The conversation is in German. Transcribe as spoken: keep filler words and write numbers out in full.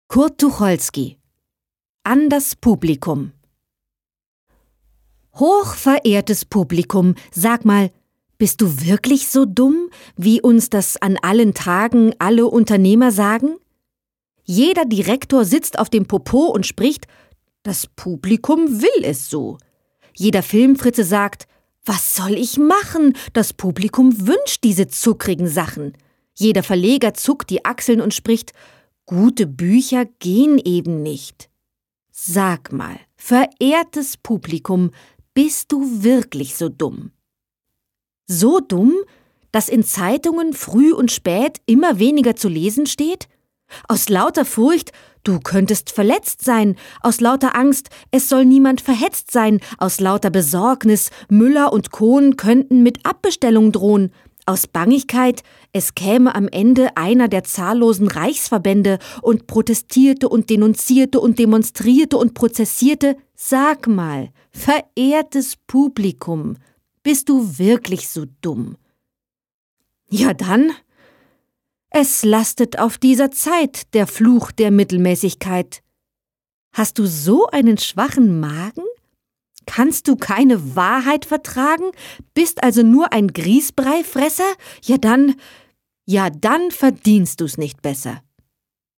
Kurt Tucholsky. An das Publikum. Hochverehrtes Publikum, sag mal, bist du wirklich so dumm, wie uns das an allen Tagen alle Unternehmer sagen? Jeder Direktor sitzt auf dem Popo und spricht, das Publikum will es so. Jeder Filmfritze sagt, was soll ich machen? Das Publikum wünscht diese zuckrigen Sachen. Jeder Verleger zuckt die Achseln und spricht, gute Bücher gehen eben nicht. Sag mal, verehrtes Publikum, bist du wirklich so dumm? So dumm, dass in Zeitungen früh und spät immer weniger zu lesen steht? Aus lauter Furcht, du könntest verletzt sein, aus lauter Angst, es soll niemand verhetzt sein, aus lauter Besorgnis, Müller und Kohn könnten mit Abbestellung drohen, aus Bangigkeit, es käme am Ende einer der zahllosen Reichsverbände und protestierte und denunzierte und demonstrierte und prozessierte. Sag mal, verehrtes Publikum, bist du wirklich so dumm? Ja dann, es lastet auf dieser Zeit der Fluch der Mittelmäßigkeit. Hast du so einen schwachen Magen? Kannst du keine Wahrheit vertragen? Bist also nur ein Grießbreifresser? Ja dann, ja dann verdienst du's nicht besser.